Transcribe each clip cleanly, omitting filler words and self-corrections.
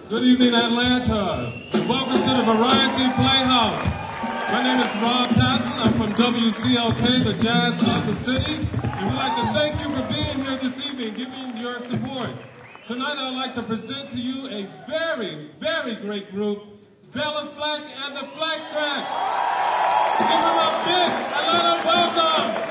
Good evening, Atlanta. Welcome to the Variety Playhouse. My name is Rob Patton. I'm from WCLK, the Jazz of the City. And we'd like to thank you for being here this evening, giving your support. Tonight, I'd like to present to you a very, very great group, Bella Flack and the Flack Crack. Give them a big Atlanta welcome.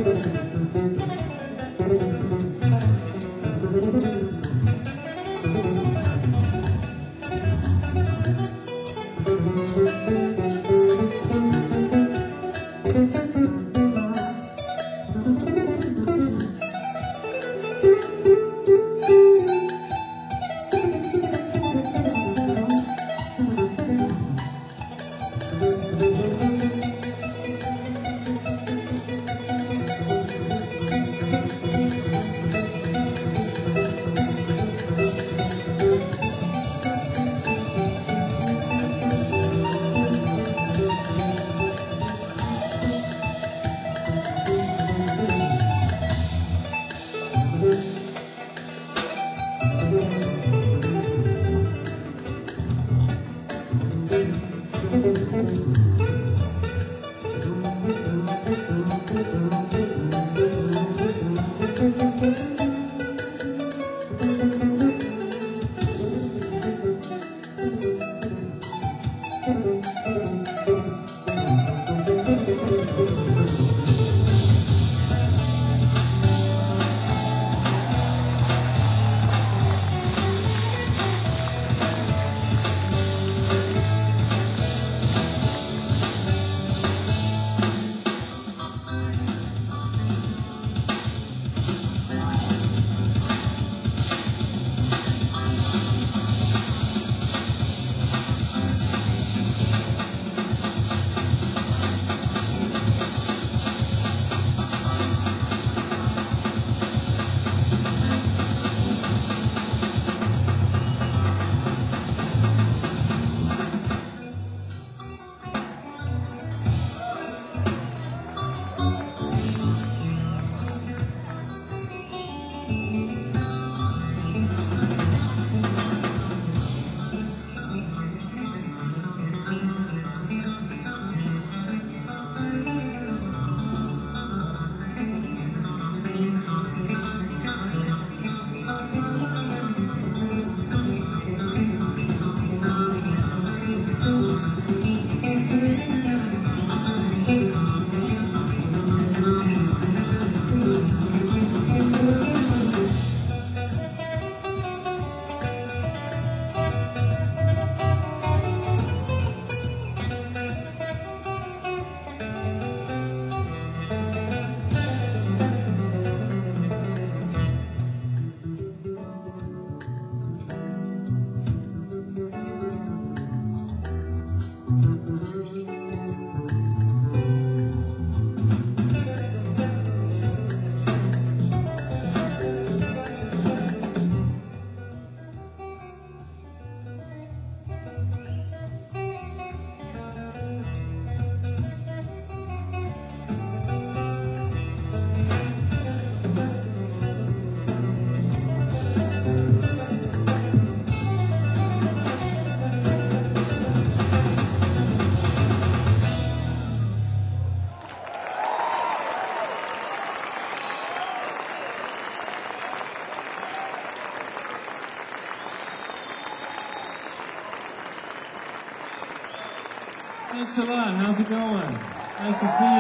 Thanks a lot. How's it going? Nice to see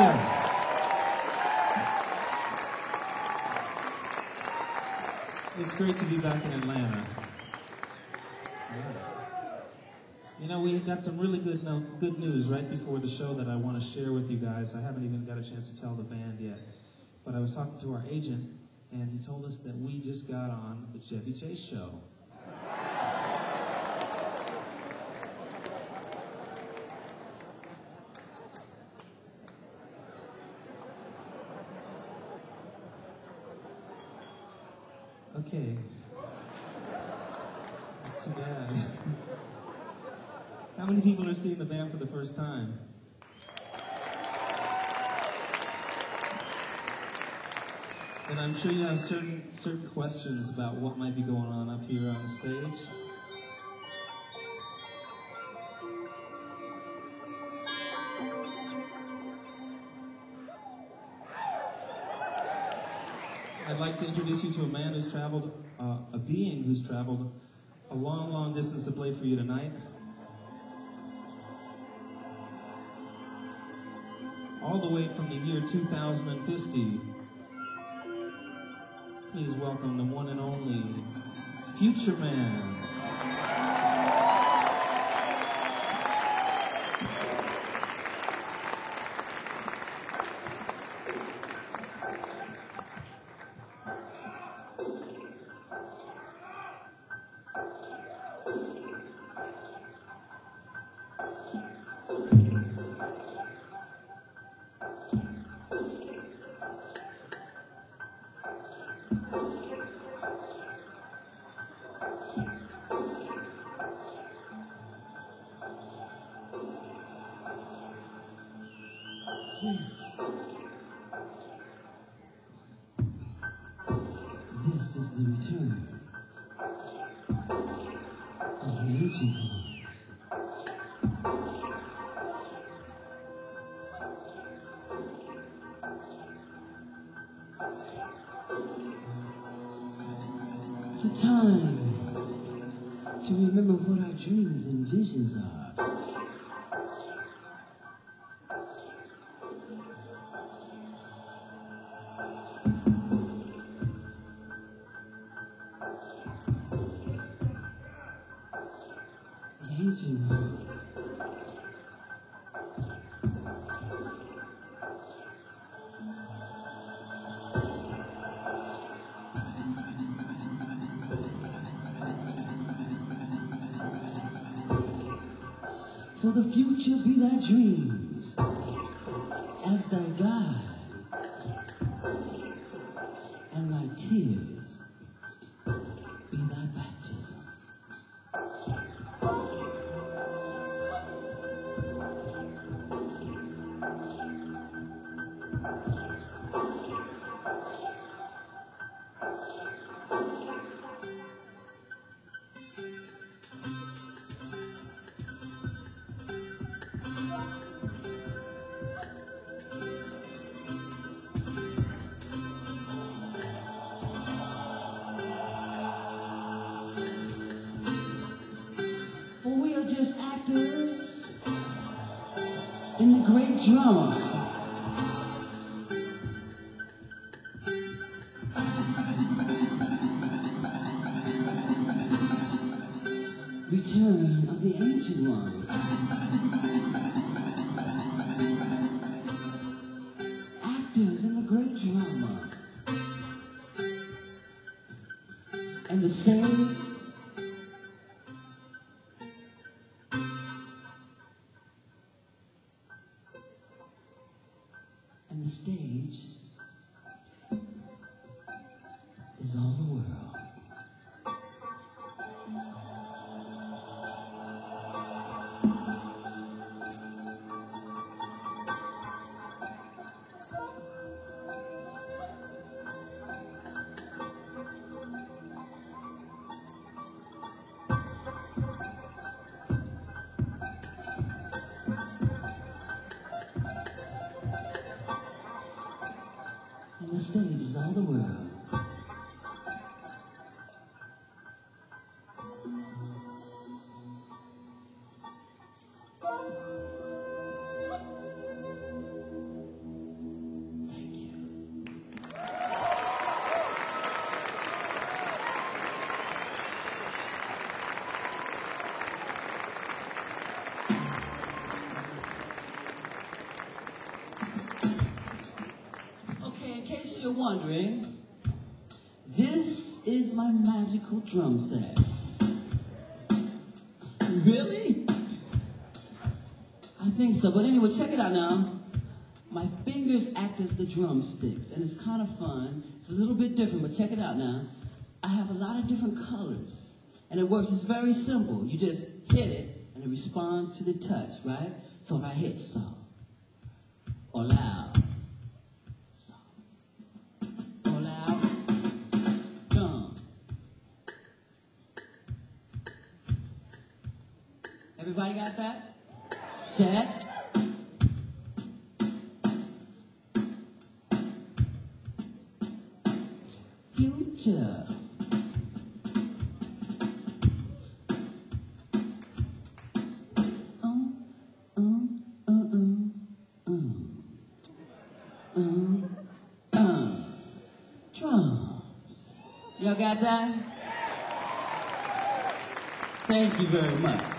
you. It's great to be back in Atlanta. You know, we got some really good news right before the show that I want to share with you guys. I haven't even got a chance to tell the band yet. But I was talking to our agent, and he told us that we just got on the Chevy Chase show. Okay. That's too bad. How many people are seeing the band for the first time? And I'm sure you have certain questions about what might be going on up here on the stage. I'd like to introduce you to a man who's traveled, a being who's traveled a long, long distance to play for you tonight. all the way from the year 2050. Please welcome the one and only Future Man. This is the return of the ancient ones. It's a time to remember what our dreams and visions are. Ancient ones. For the future be thy dreams as thy guide, and thy tears be thy baptism. For we are just actors in the great drama. Return of the Ancient One. Actors in the great drama. And the stage. And the stage is all the world. And the stage is all the world. Thank you. Okay, in case you're wondering, this is my magical drum set. Really? I think so, but anyway, check it out now. My fingers act as the drumsticks, and it's kind of fun. It's a little bit different, but check it out now. I have a lot of different colors, and it works. It's very simple. You just hit it, and it responds to the touch, right? So if I hit soft or loud, or loud, drum. Everybody got that? Set. Future. drums. Y'all got that? Thank you very much.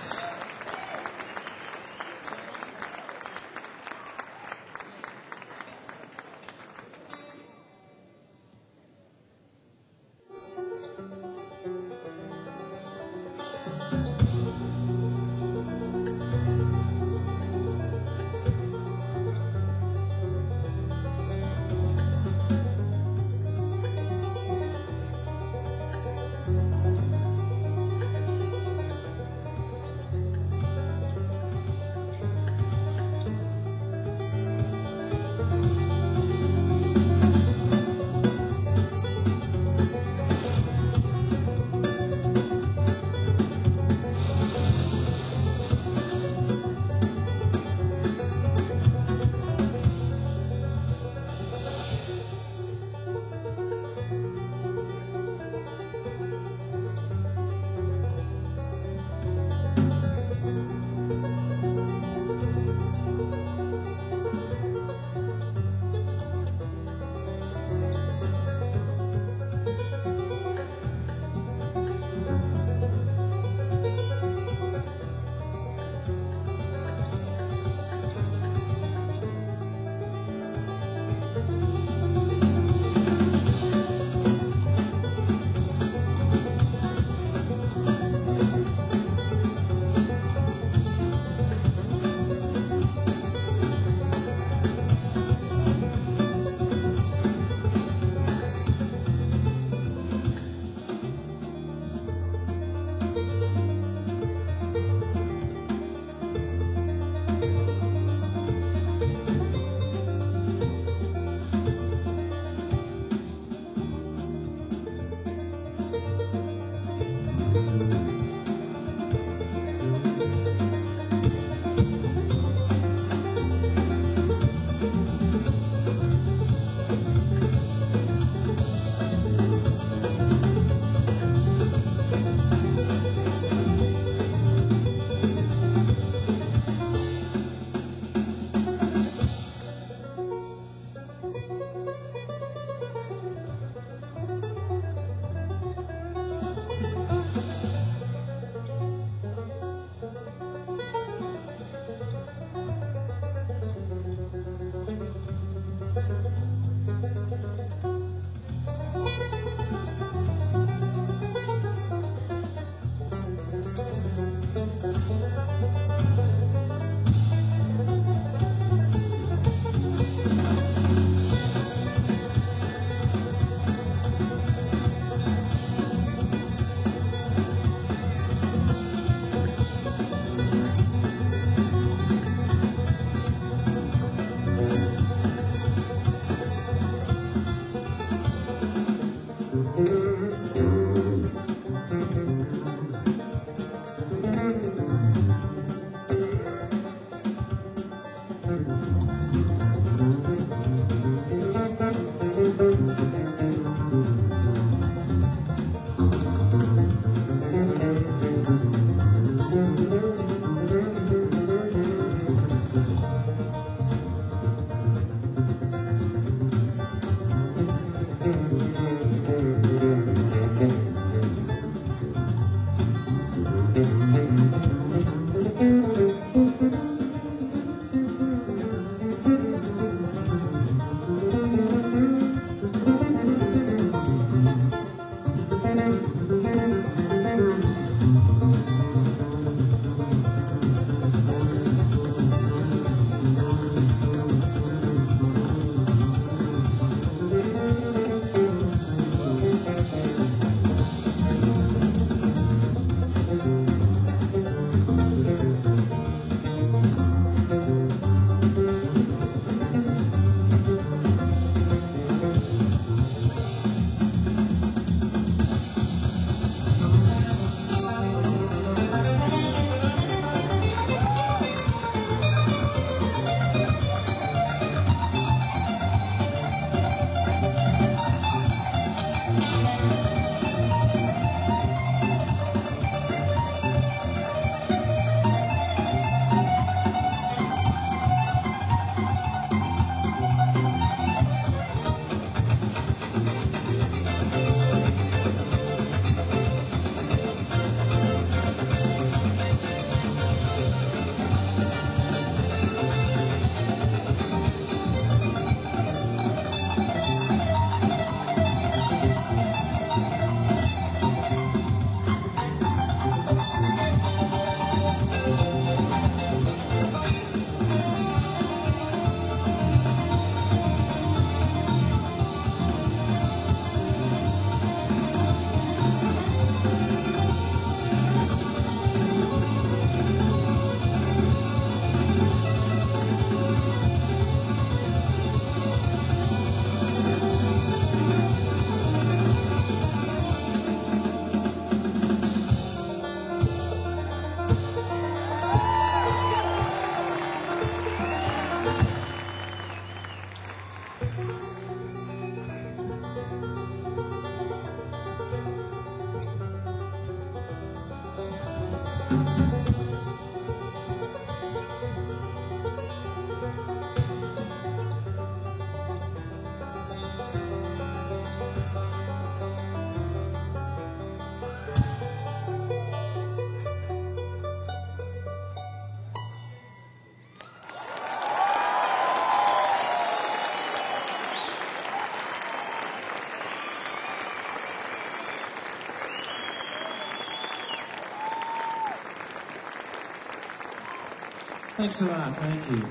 Thanks a lot. Thank you.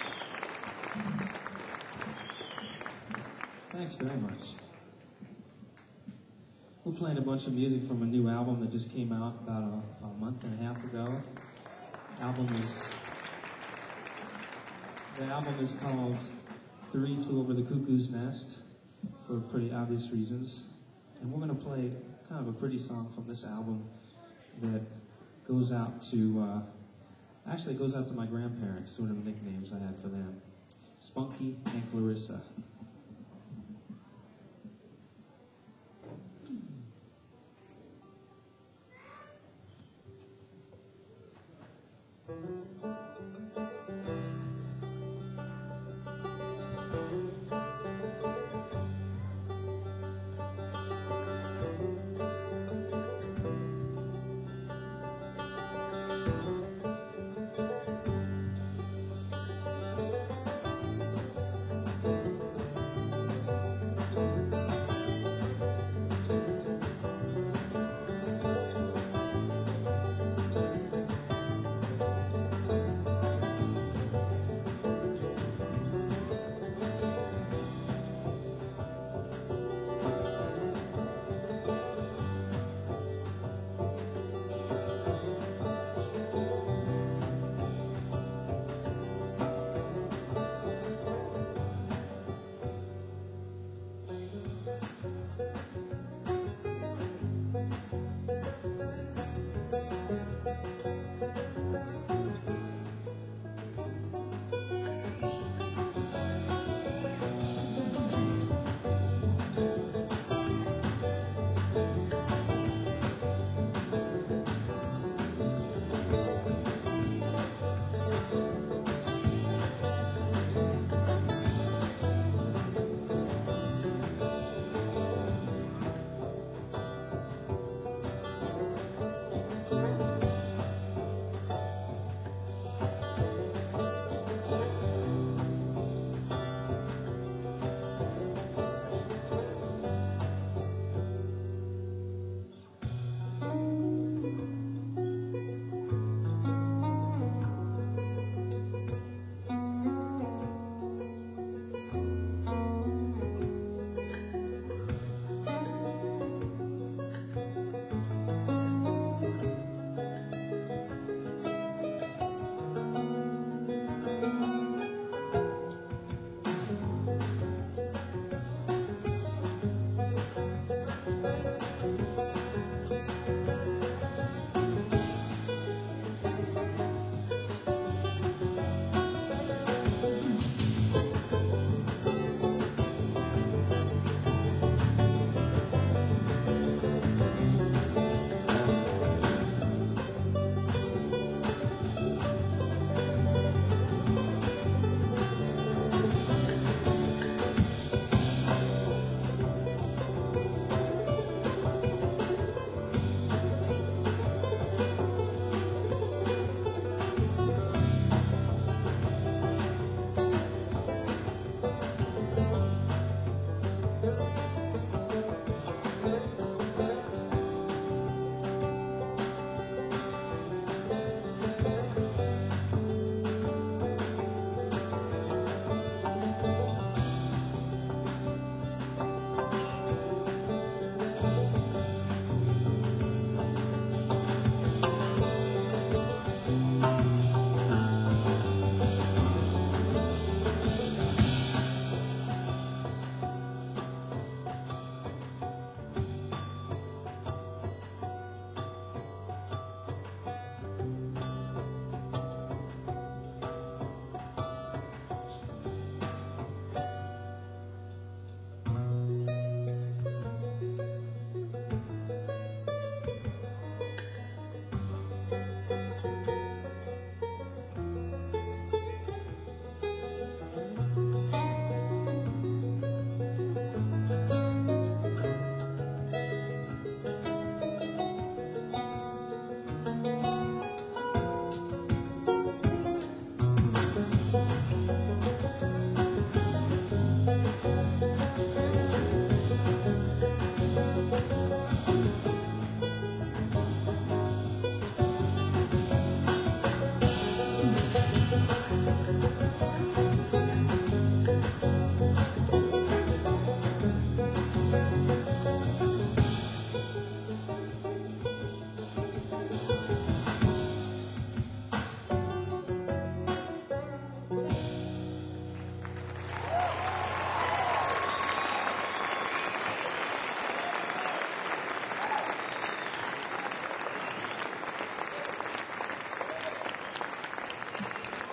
Thanks very much. We're playing a bunch of music from a new album that just came out about a month and a half ago. The album is called Three Flew Over the Cuckoo's Nest, for pretty obvious reasons. And we're going to play kind of a pretty song from this album that goes out to, actually it goes out to my grandparents, sort of nicknames I had for them. Spunky and Clarissa.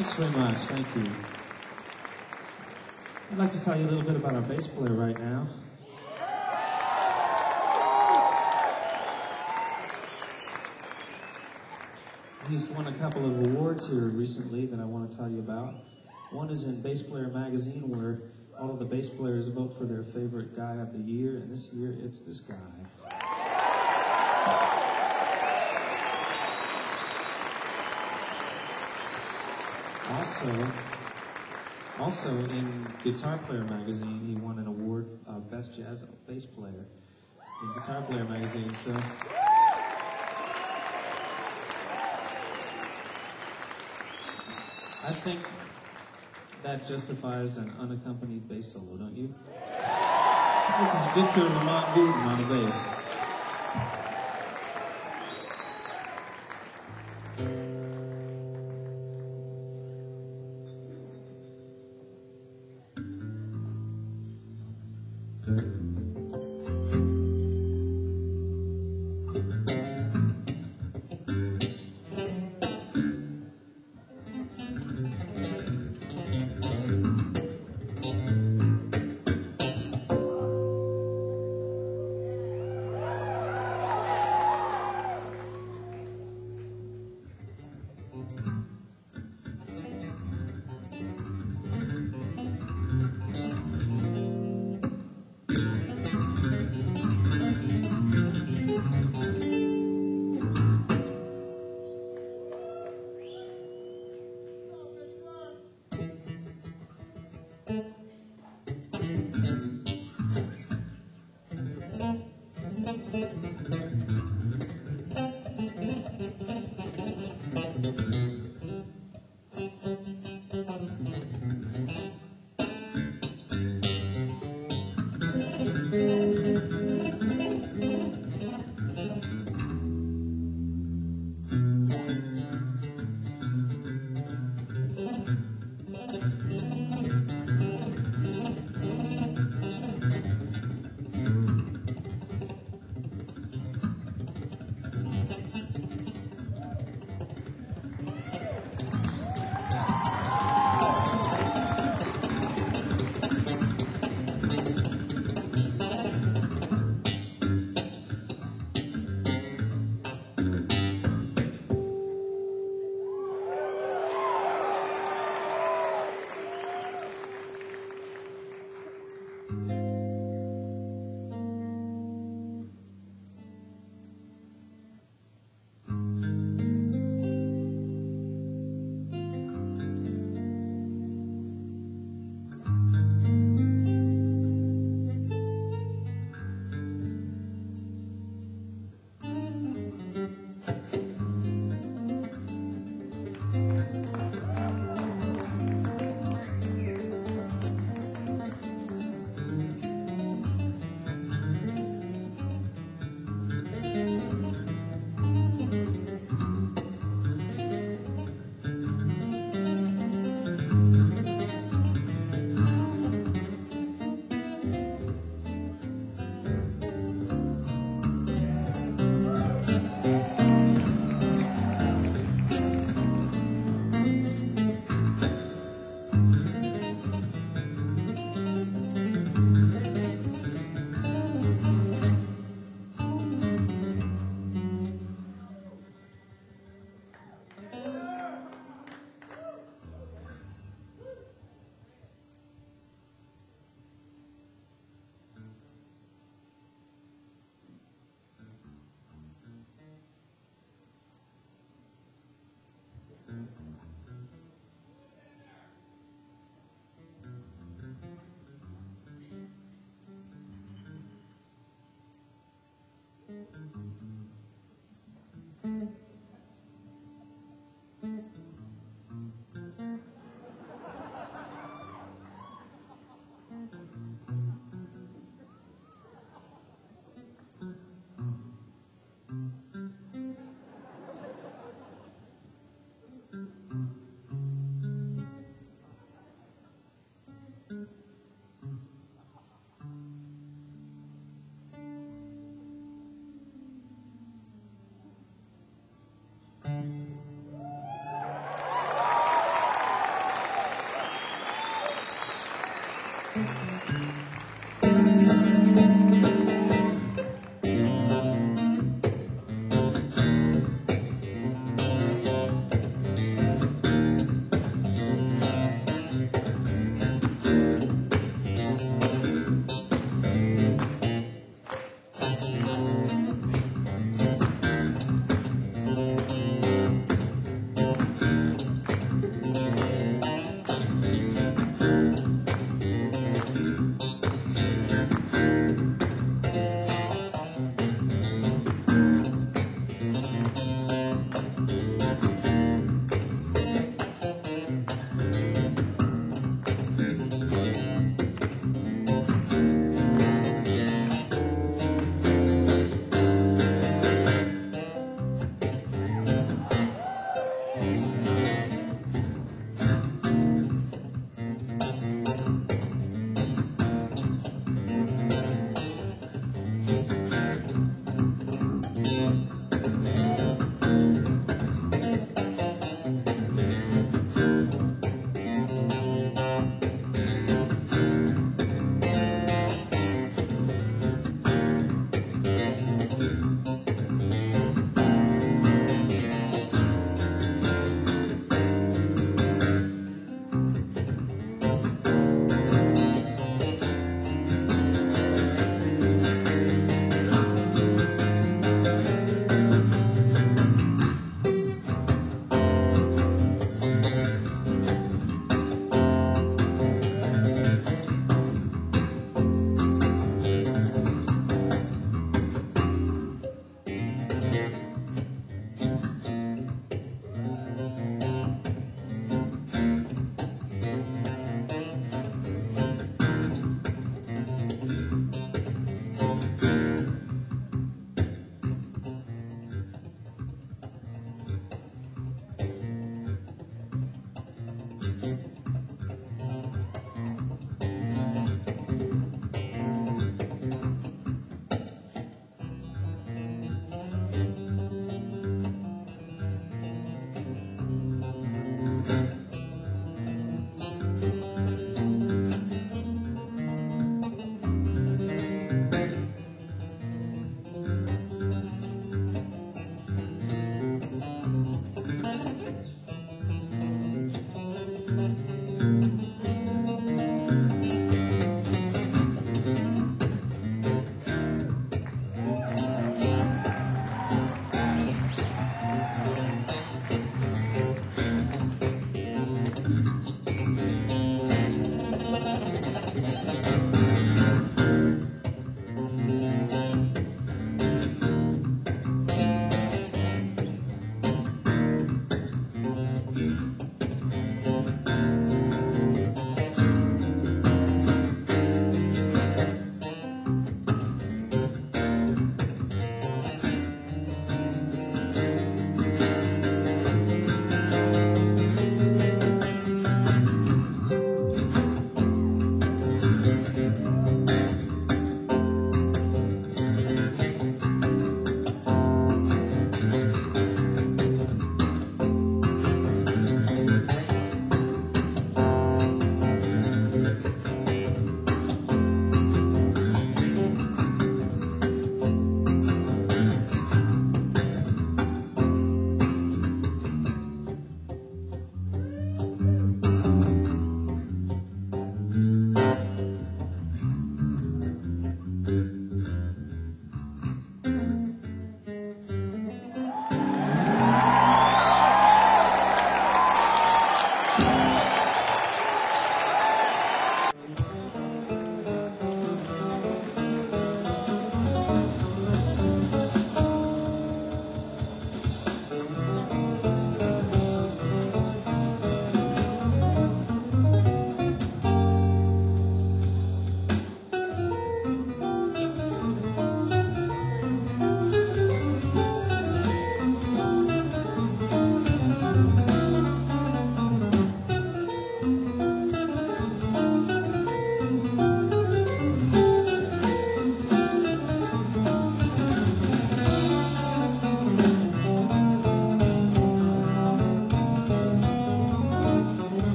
Thanks very much. Thank you. I'd like to tell you a little bit about our bass player right now. He's won a couple of awards here recently that I want to tell you about. One is in Bass Player Magazine, where all of the bass players vote for their favorite guy of the year, and this year it's this guy. Also in Guitar Player Magazine, he won an award, Best Jazz Bass Player in Guitar Player Magazine. So I think that justifies an unaccompanied bass solo, don't you? This is Victor Lamont Wooten on the bass.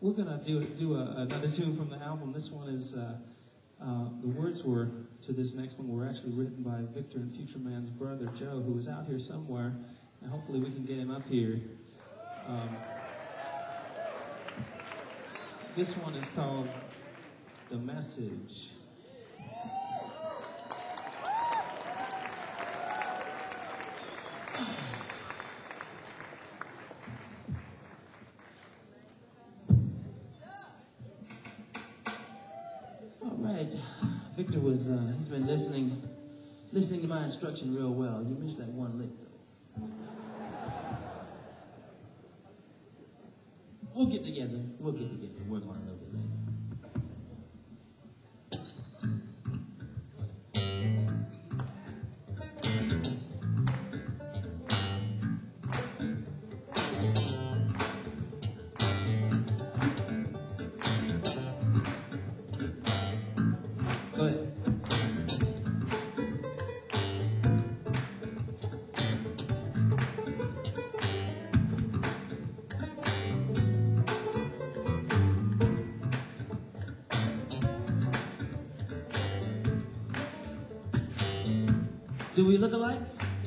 we're gonna do another tune from the album. This one is the words were to this next one were actually written by Victor and Future Man's brother Joe, who is out here somewhere, and hopefully we can get him up here. This one is called "The Message." Victor was, he's been listening to my instruction real well. You missed that one lick, though. We'll get together. Work on it a little bit later. Do we look alike?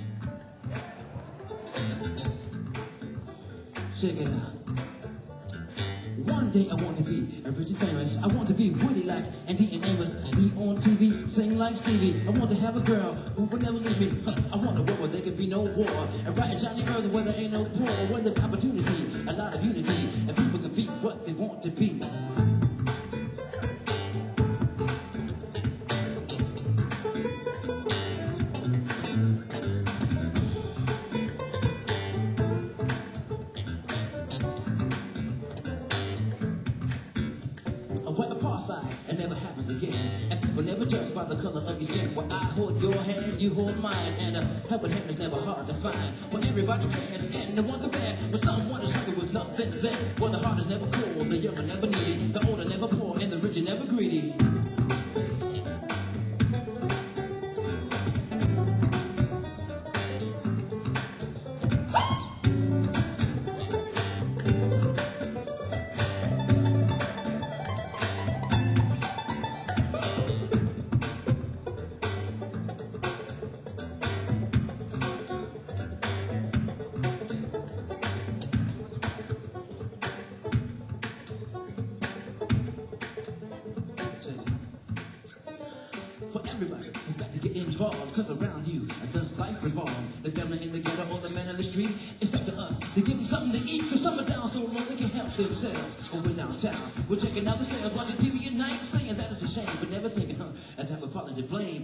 Check it out. One day I want to be rich and famous. I want to be witty like Andy and Amos. Be on TV, sing like Stevie. I want to have a girl who will never leave me. I want a world where there can be no war. And right and shiny earth where there ain't no poor. Where there's opportunity, a lot of unity. And people can be what they want to be. The color of your skin. Well, I hold your hand, you hold mine, and helping hand is never hard to find. When everybody cares and no one compares, when someone is hungry with nothing there. Well, the heart is never cold, the young are never needy, the old are never poor, and the rich are never greedy. Cause around you, does life revolve? The family in the ghetto or the man in the street? It's up to us to give them something to eat. Cause some are down so low they can help themselves. Or we're downtown, we're checking out the stairs, watching TV at night, saying that it's a shame, but never thinking, that we're falling to blame.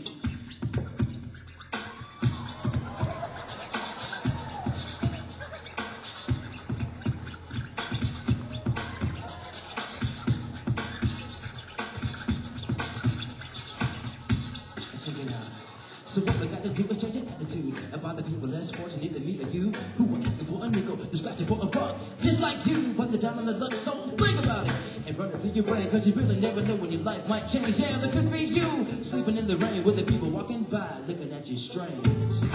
So what we gotta do is change your attitude about the people less fortunate than me or you, who are asking for a nickel, they're scratching for a buck, just like you. But the down on the luck, so think about it and run it through your brain, cause you really never know when your life might change. Yeah, there could be you sleeping in the rain with the people walking by, looking at you strange.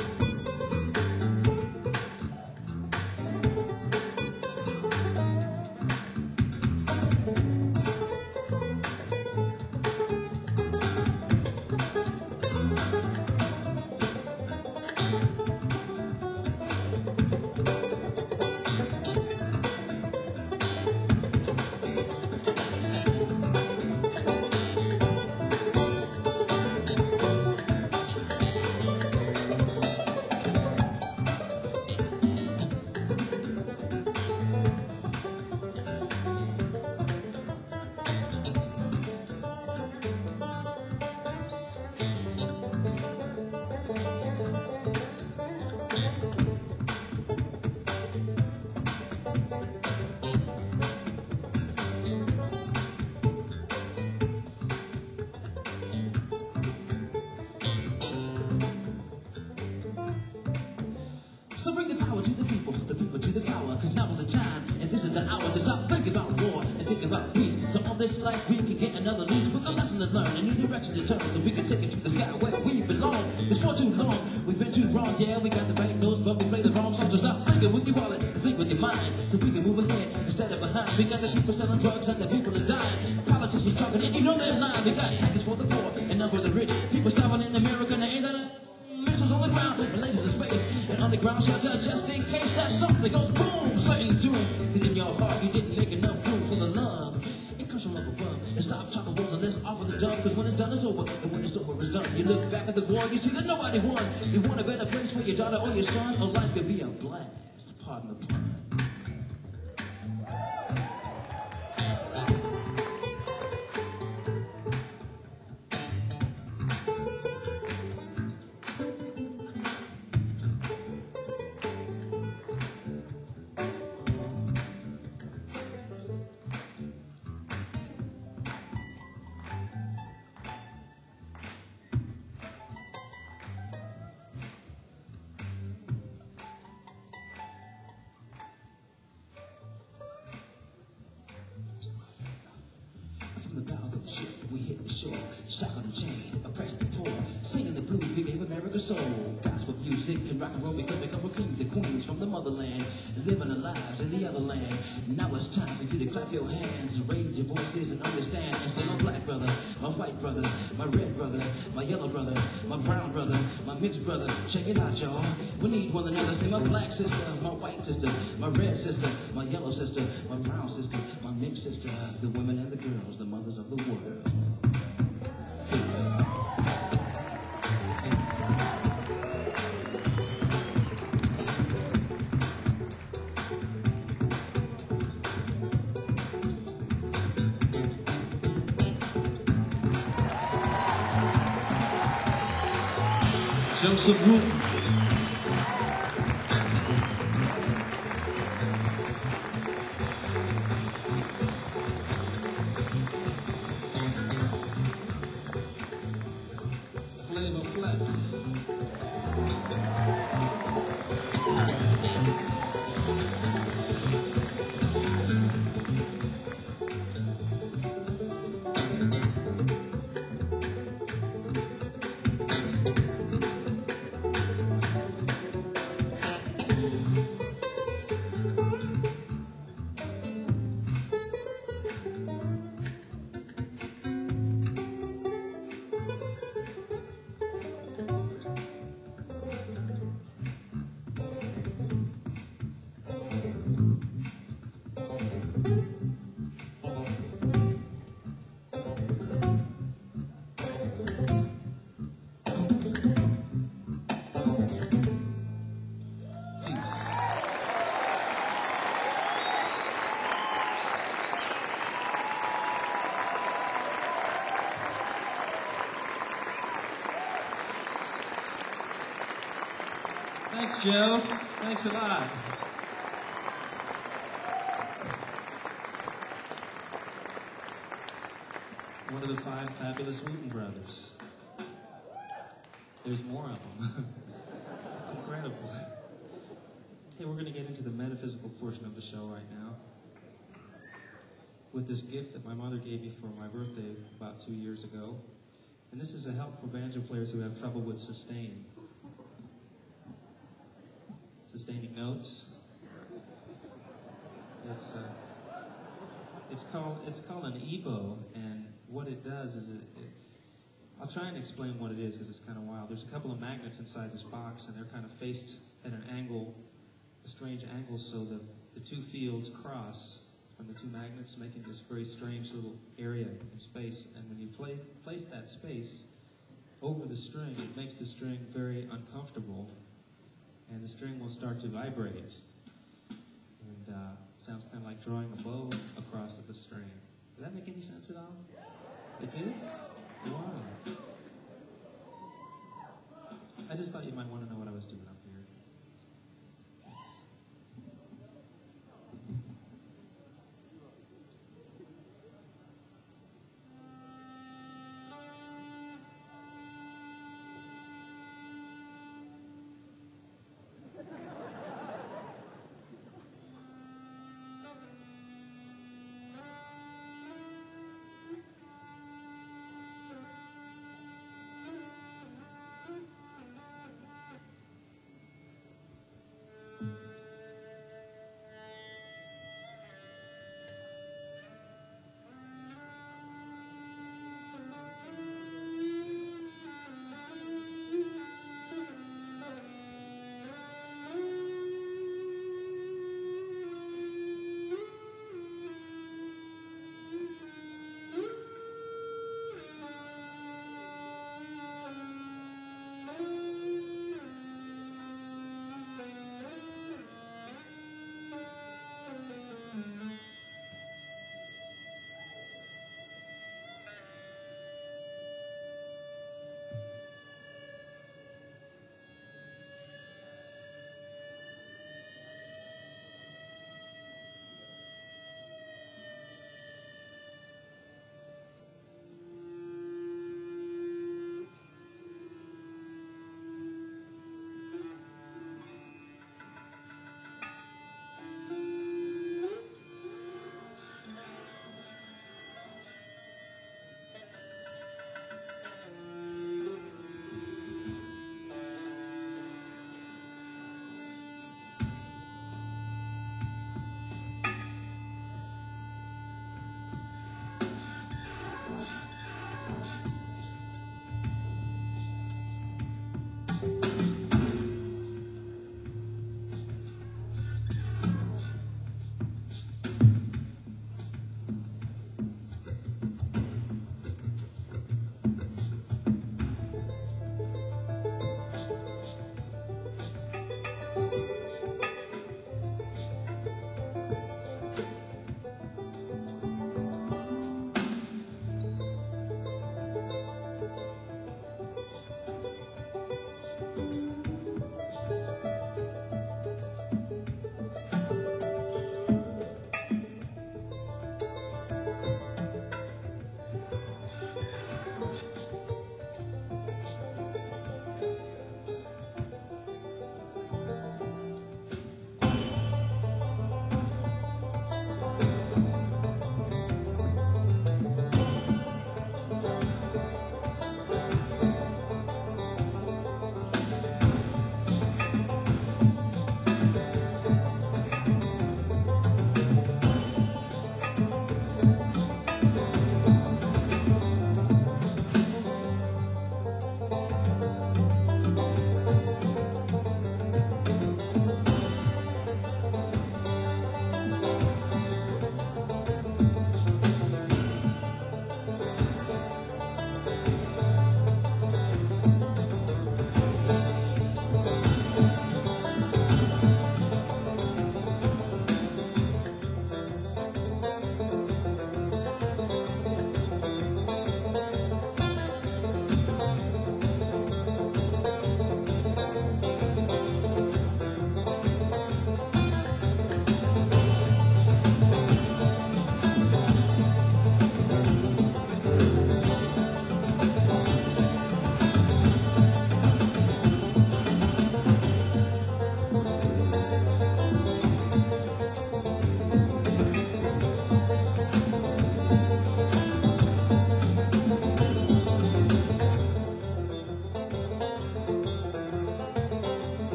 So bring the power to the people to the power, cause now is the time, and this is the hour to stop thinking about war and think about peace. So on this life we can get another lease with a lesson lesson to learn, a new direction to turn, so we can take it to the sky where we belong. It's for too long, we've been too wrong, yeah, we got the right notes, but we play the wrong song, so stop thinking with your wallet and think with your mind, so we can move ahead instead of behind. We got the people selling drugs and the people are dying, politicians talking, and you know they're lying. We got taxes for the poor and none for the rich, people starving in America, and they ain't gonna missiles on the ground, and lasers in space, and underground shelter, just in case that something goes boom, certain doom, cause in your heart you didn't make enough room for the love. It comes from up above, and stop talking words and let's offer the dove, cause when it's done it's over, and when it's over it's done. You look back at the war, you see that nobody won. You want a better place for your daughter or your son, or life could be a blast, pardon the pun. From the bows of the ship, we hit the shore, shock on the chain, oppressed the poor, singing the blues, we gave America soul. Gospel music and rock and roll, we could become kings and queens from the motherland, living our lives in the other land. Now it's time for you to clap your hands, raise your voices and understand, and say my black brother, my white brother, my red brother, my yellow brother, my brown brother, my mixed brother. Check it out, y'all. We need one another. Say my black sister, my white sister, my red sister, my yellow sister, my brown sister, my mixed sister, the women and the girls, the mothers of the world. Peace. Joseph Wooten. Flavor Flav. Thanks, Joe. Thanks a lot. One of the 5 fabulous Wooten brothers. There's more of them. It's incredible. Hey, we're going to get into the metaphysical portion of the show right now with this gift that my mother gave me for my birthday about 2 years ago. And this is a help for banjo players who have trouble with sustain. Sustaining notes. It's called an EBow, and what it does is I'll try and explain what it is because it's kind of wild. There's a couple of magnets inside this box, and they're kind of faced at an angle, a strange angle, so the two fields cross from the two magnets, making this very strange little area in space. And when you place that space over the string, it makes the string very uncomfortable, and the string will start to vibrate. And sounds kind of like drawing a bow across the string. Does that make any sense at all? It did? Wow. I just thought you might want to know what I was doing up here. Thanks.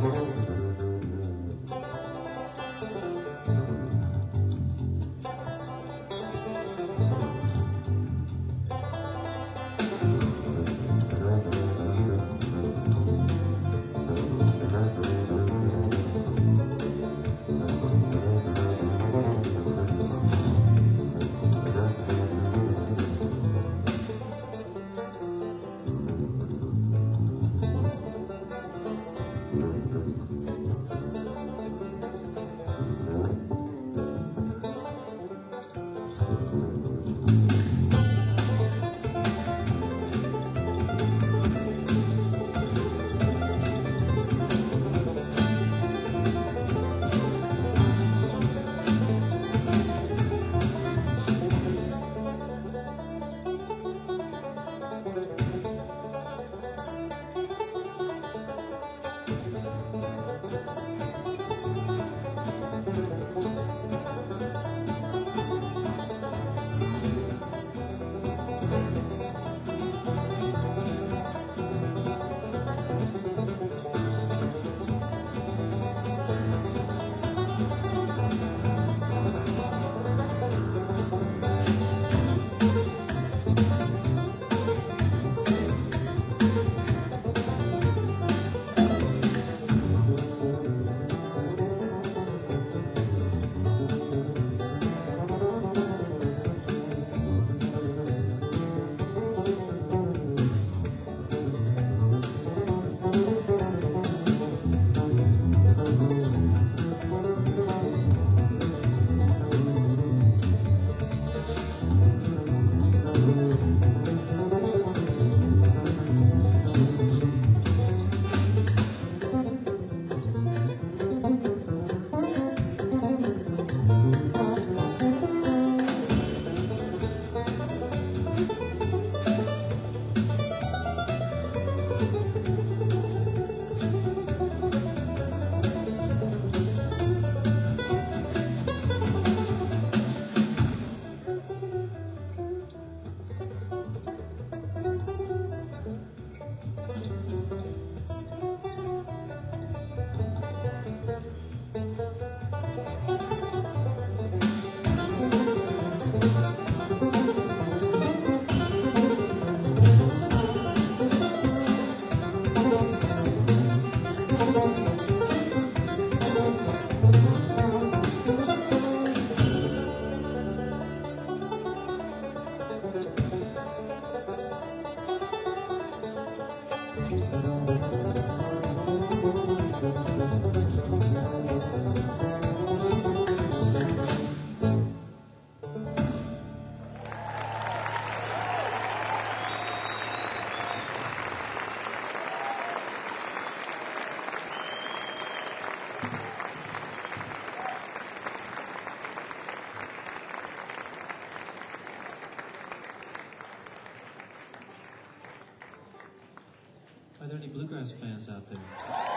Are there any bluegrass fans out there?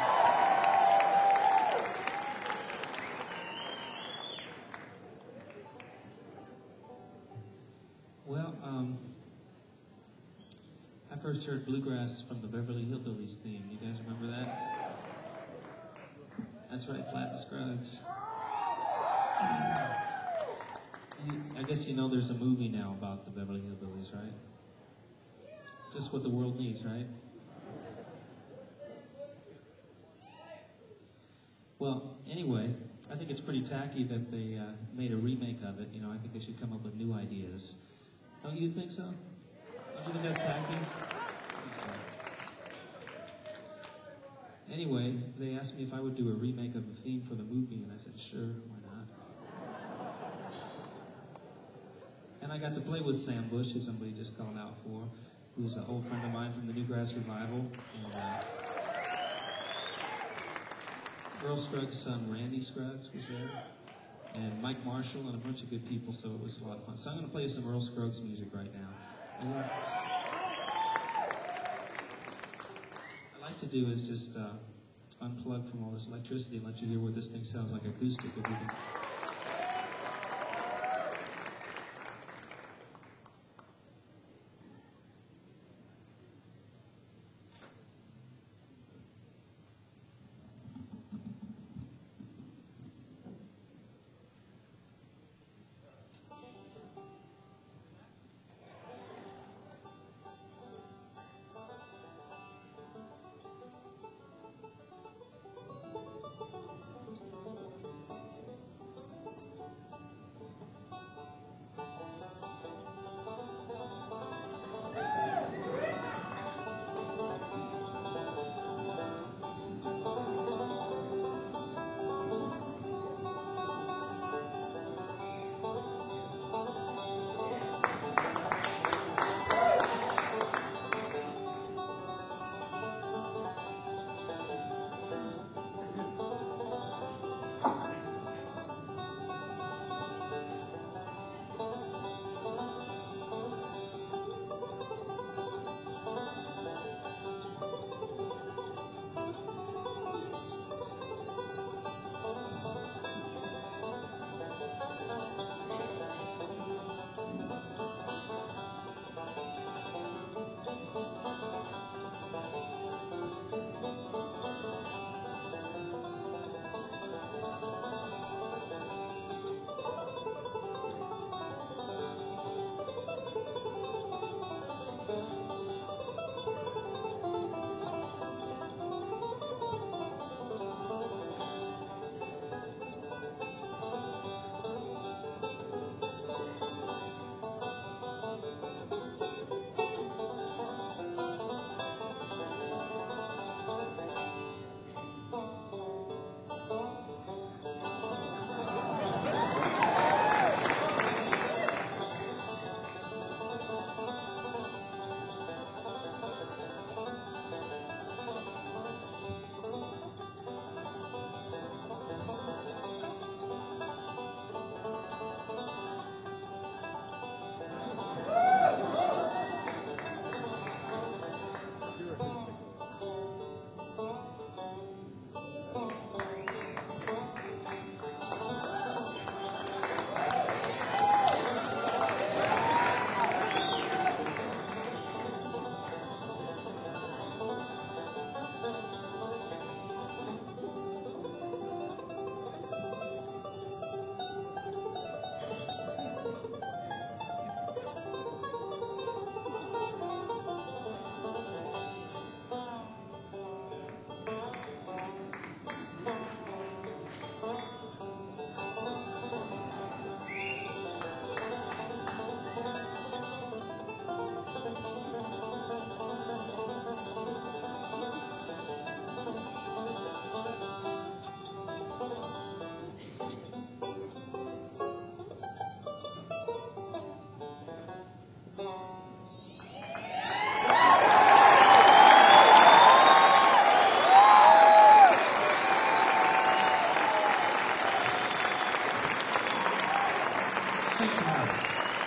Well, I first heard bluegrass from the Beverly Hillbillies theme. You guys remember that? That's right, Flatt and Scruggs. I guess you know there's a movie now about the Beverly Hillbillies, right? Just what the world needs, right? Well, anyway, I think it's pretty tacky that they made a remake of it. You know, I think they should come up with new ideas. Don't you think so? Don't you think that's tacky? I think so. Anyway, they asked me if I would do a remake of the theme for the movie, and I said, sure, why not? And I got to play with Sam Bush, who somebody just called out for, who's an old friend of mine from the Newgrass Revival. And Earl Scruggs' son, Randy Scruggs, was there. And Mike Marshall and a bunch of good people, so it was a lot of fun. So I'm going to play some Earl Scruggs music right now. And what I like to do is just unplug from all this electricity and let you hear what this thing sounds like acoustic. If we can. Thanks a lot.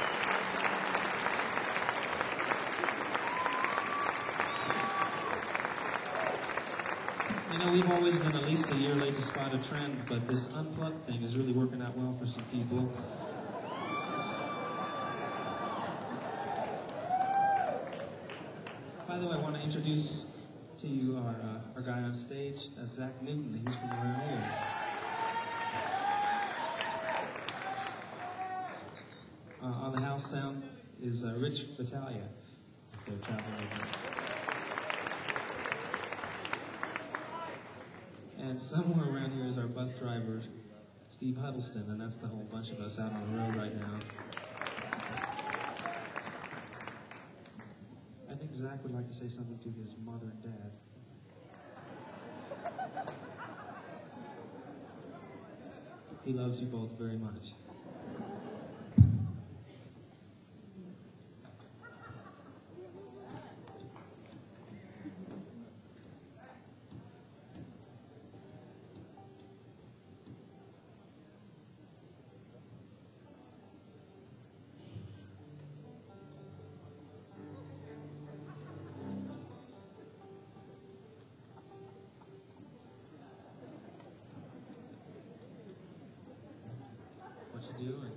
You know, we've always been at least a year late to spot a trend, but this unplugged thing is really working out well for some people. By the way, I want to introduce to you our guy on stage. That's Zach Newton. He's from around here. On the house sound is Rich Battaglia. They're traveling with us. And somewhere around here is our bus driver, Steve Huddleston, and that's the whole bunch of us out on the road right now. I think Zach would like to say something to his mother and dad. He loves you both very much. What you doing?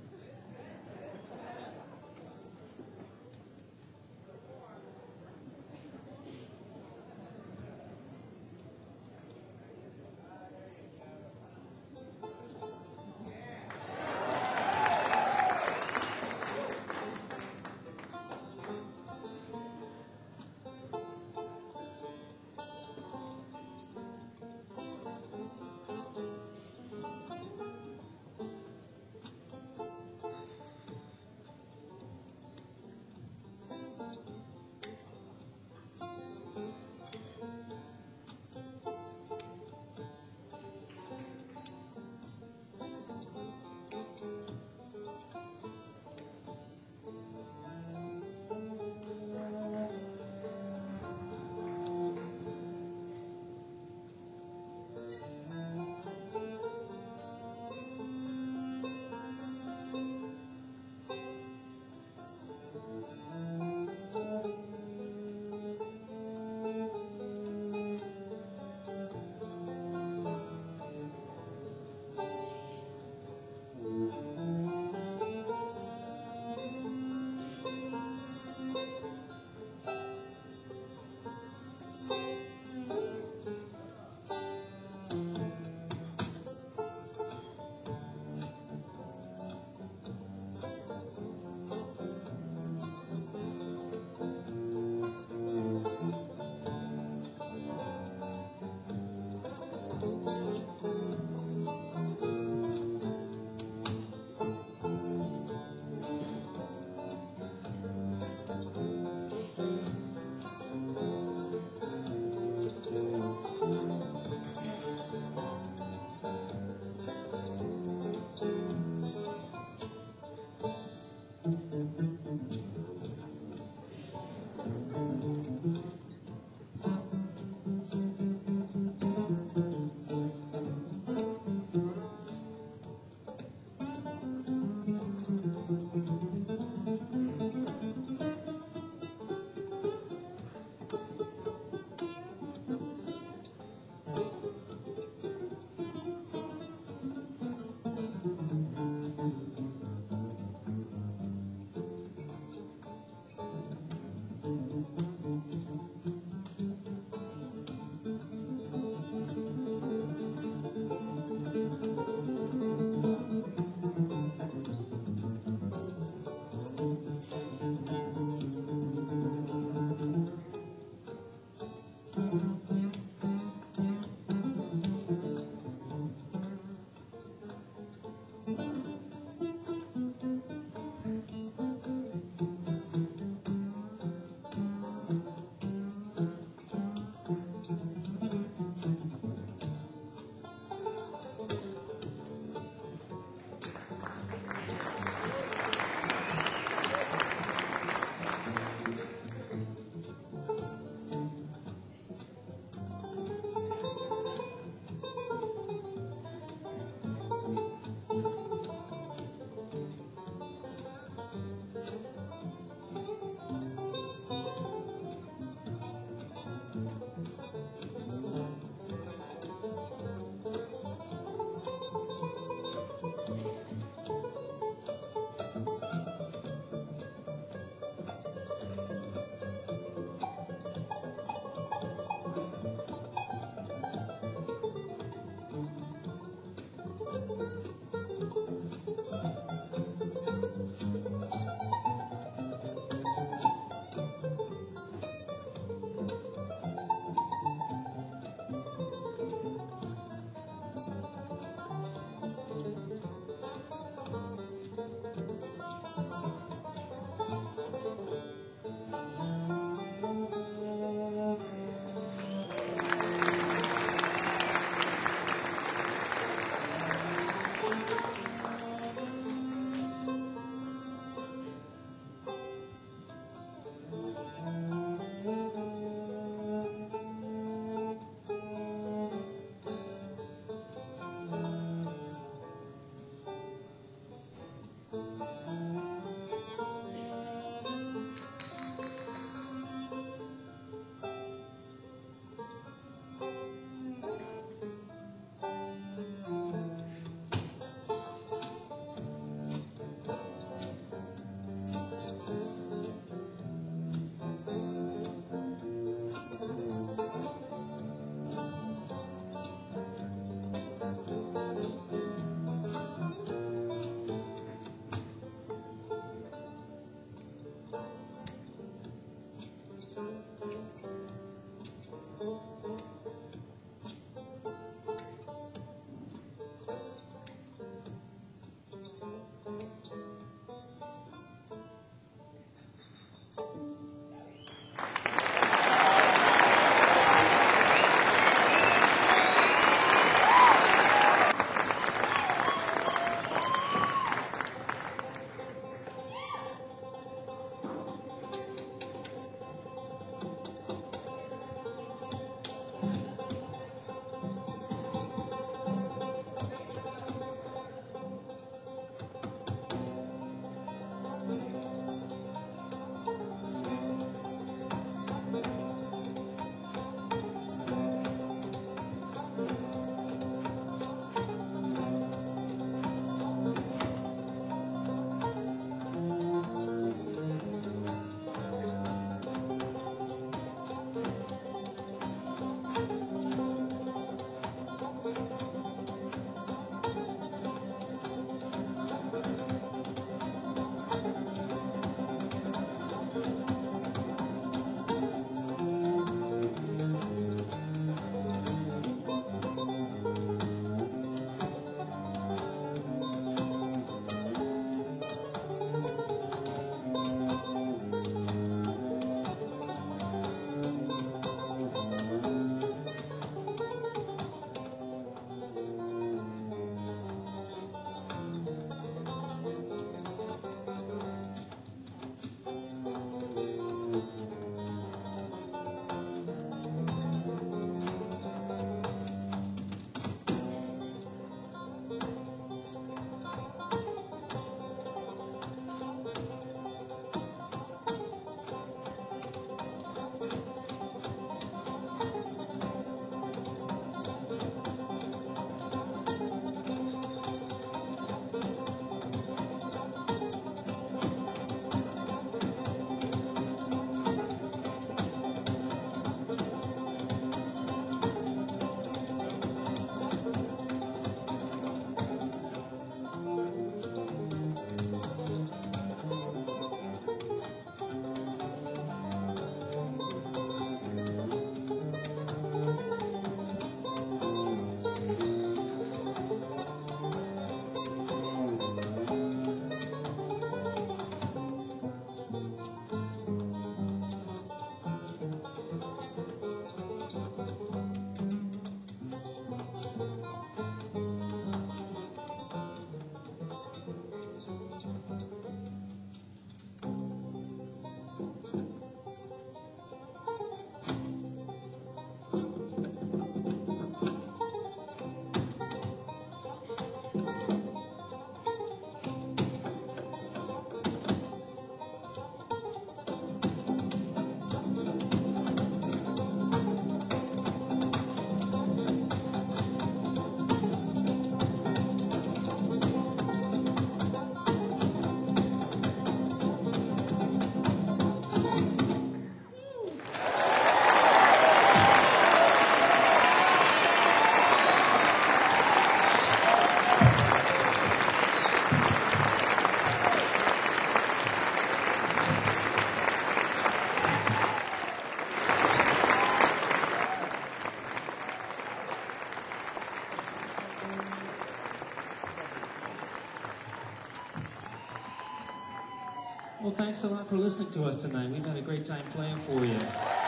Well, thanks a lot for listening to us tonight. We've had a great time playing for you.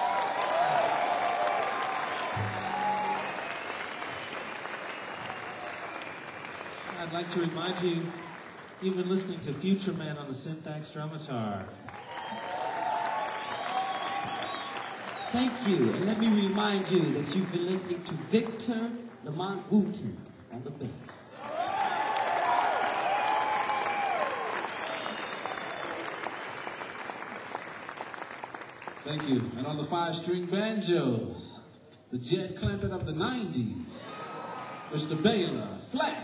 I'd like to remind you, you've been listening to Future Man on the Syntax Drumatar. Thank you. And let me remind you that you've been listening to Victor Lamont Wooten on the bass. Thank you. And on the 5-string banjos, the Jed Clampett of the 90s, Mr. Baylor Flack.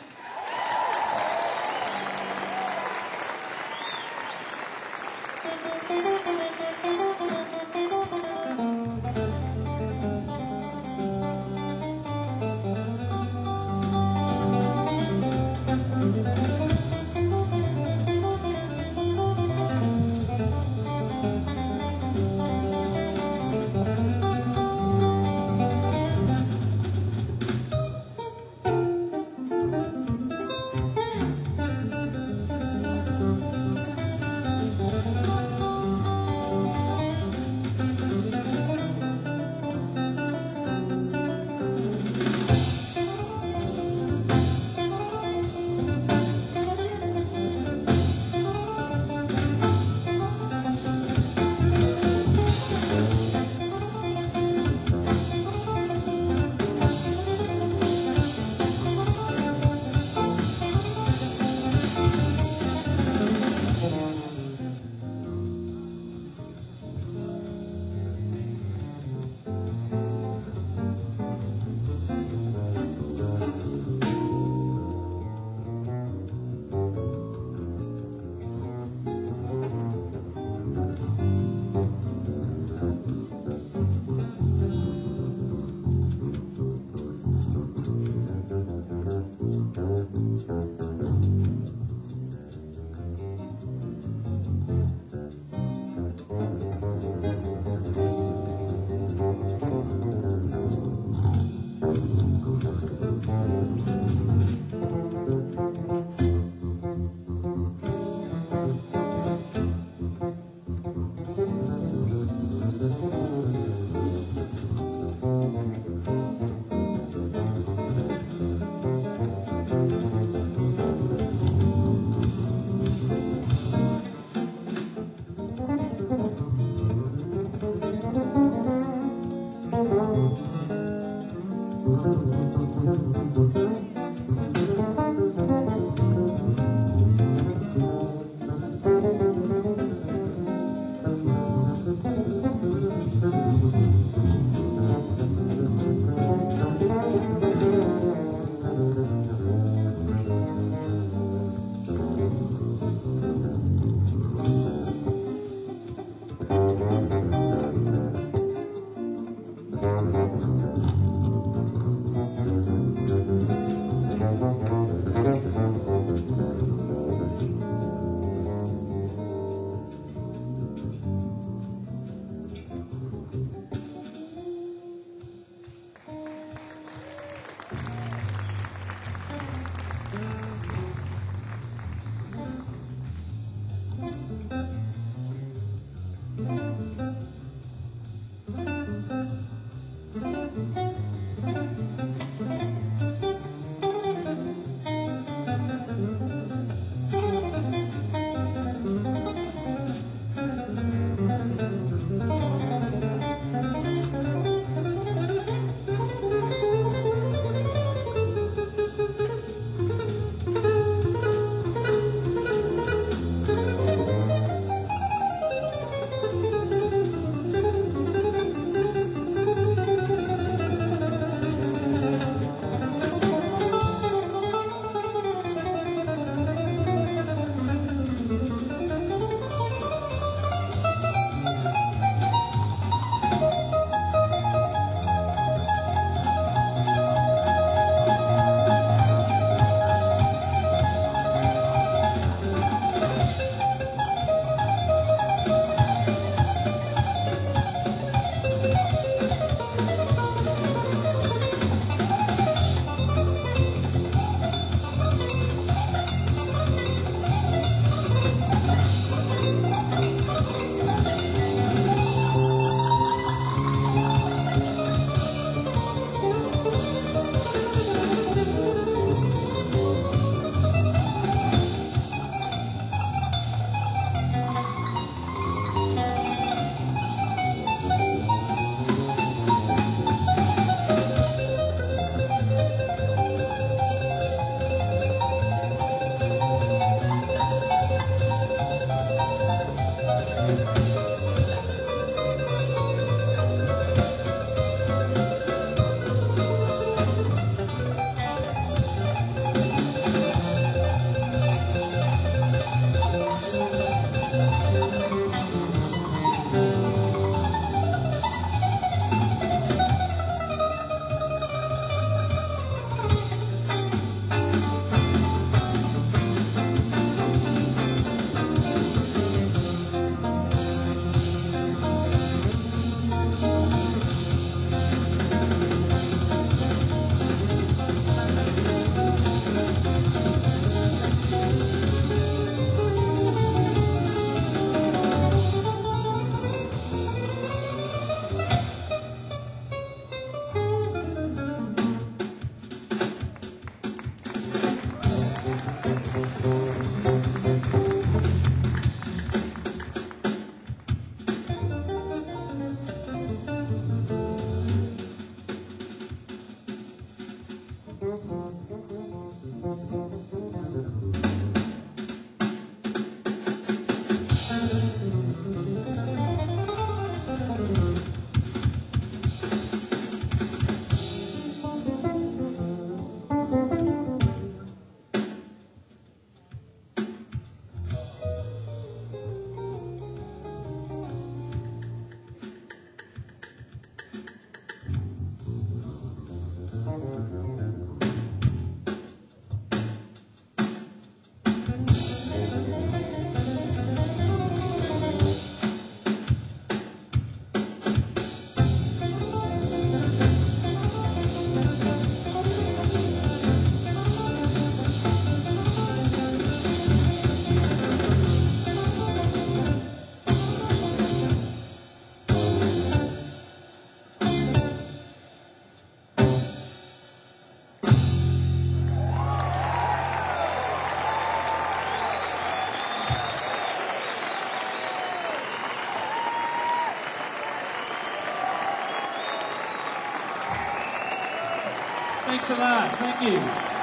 Thanks a lot. Thank you.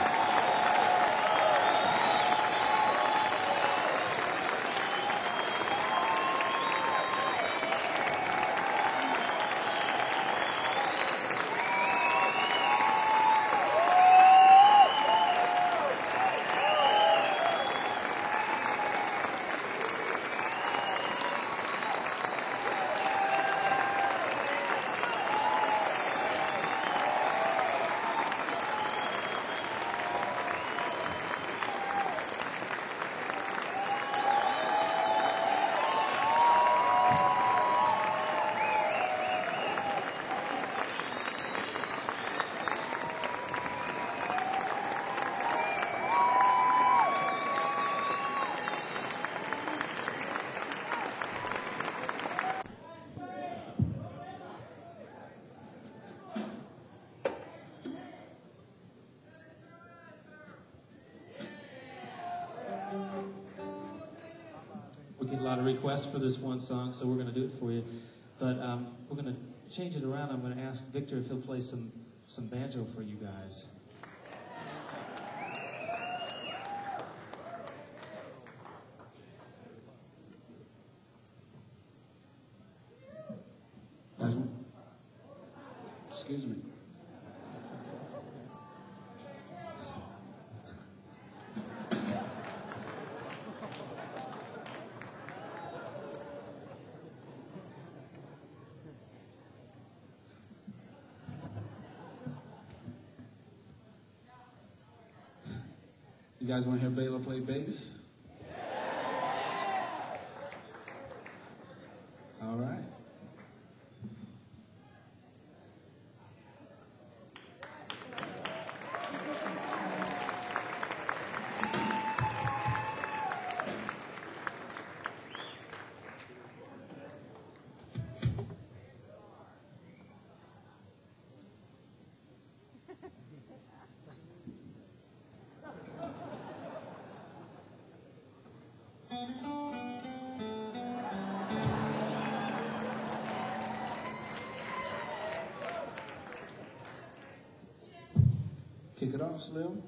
We get a lot of requests for this one song, so we're going to do it for you. But we're going to change it around. I'm going to ask Victor if he'll play some banjo for you guys. Excuse me. You guys want to hear Baylor play bass? All right. Kick it off, Slim.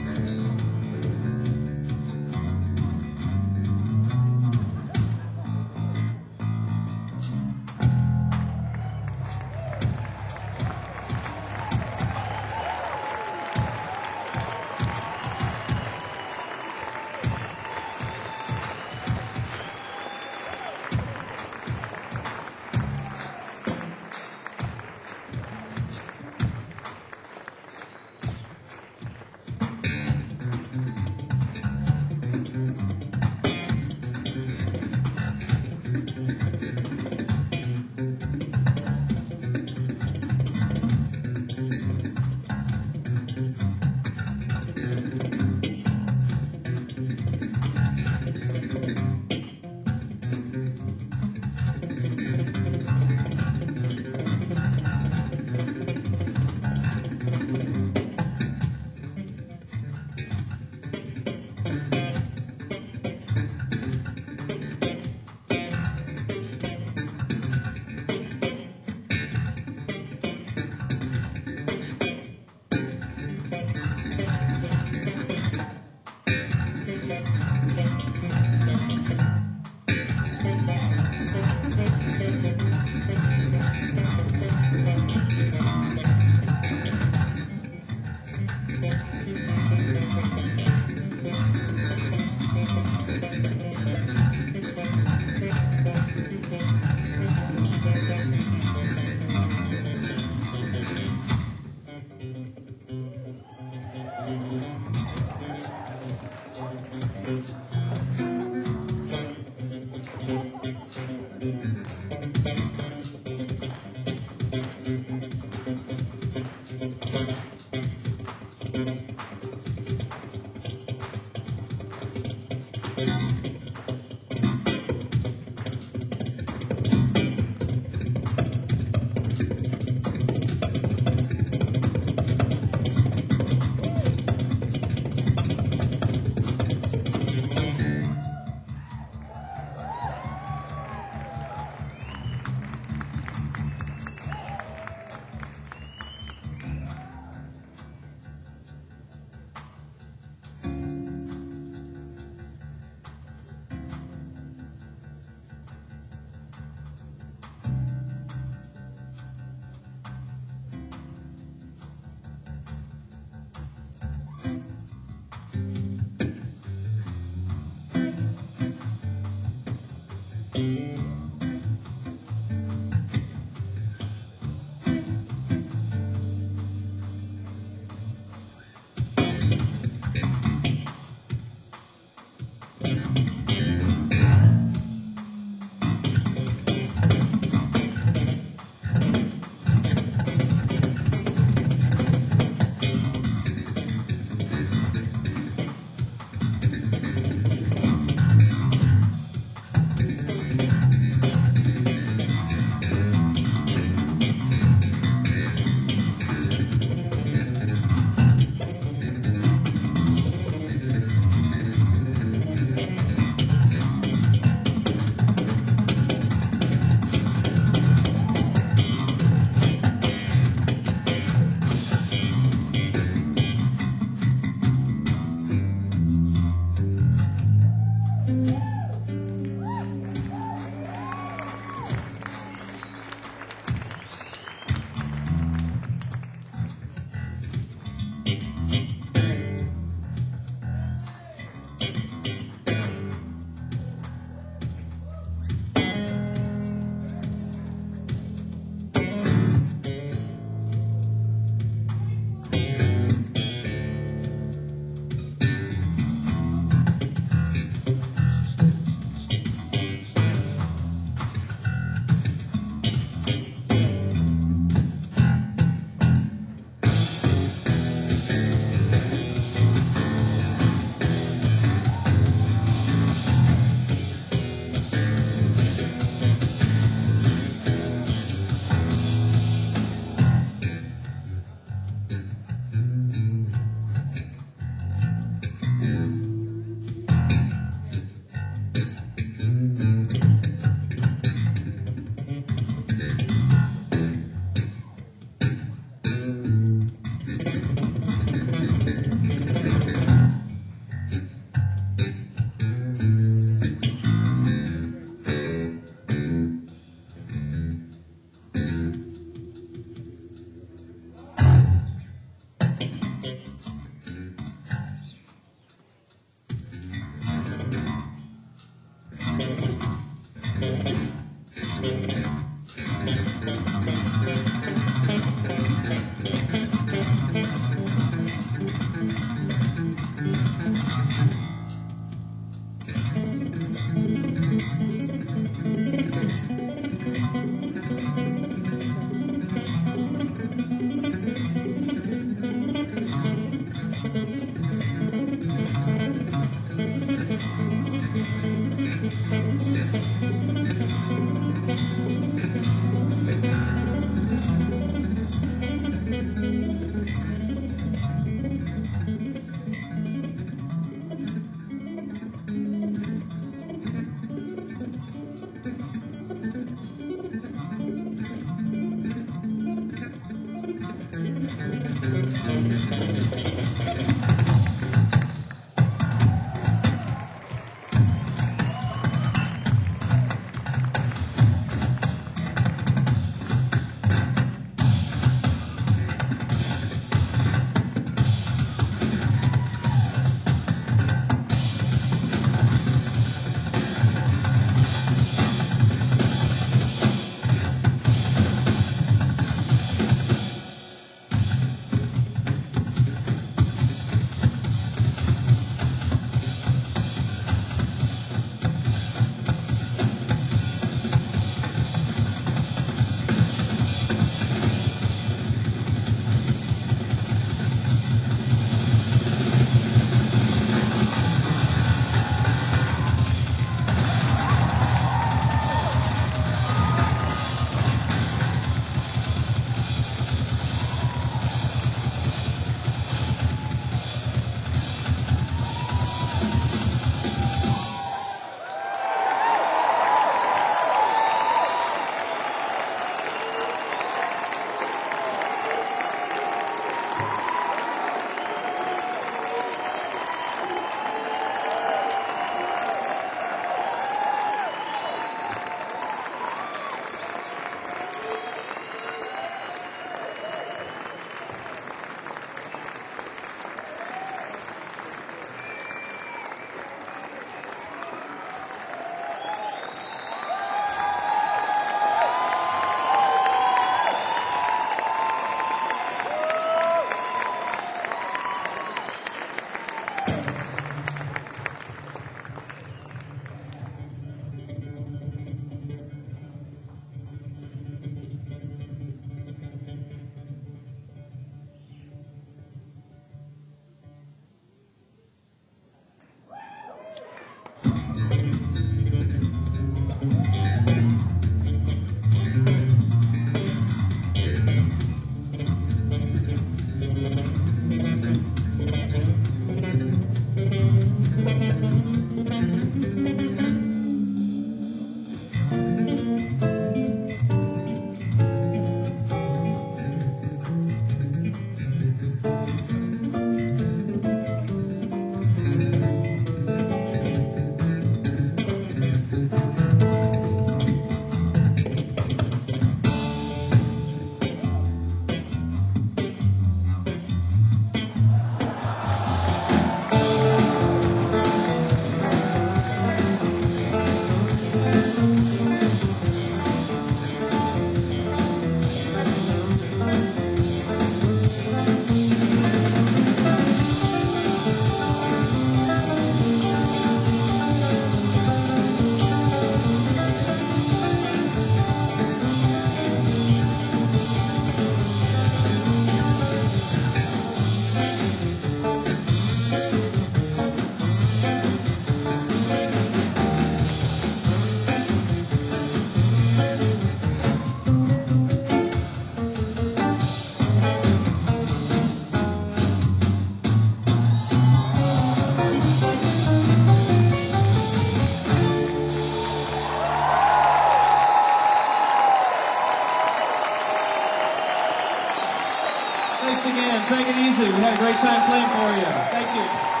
Thanks again. Take it easy. We had a great time playing for you. Thank you.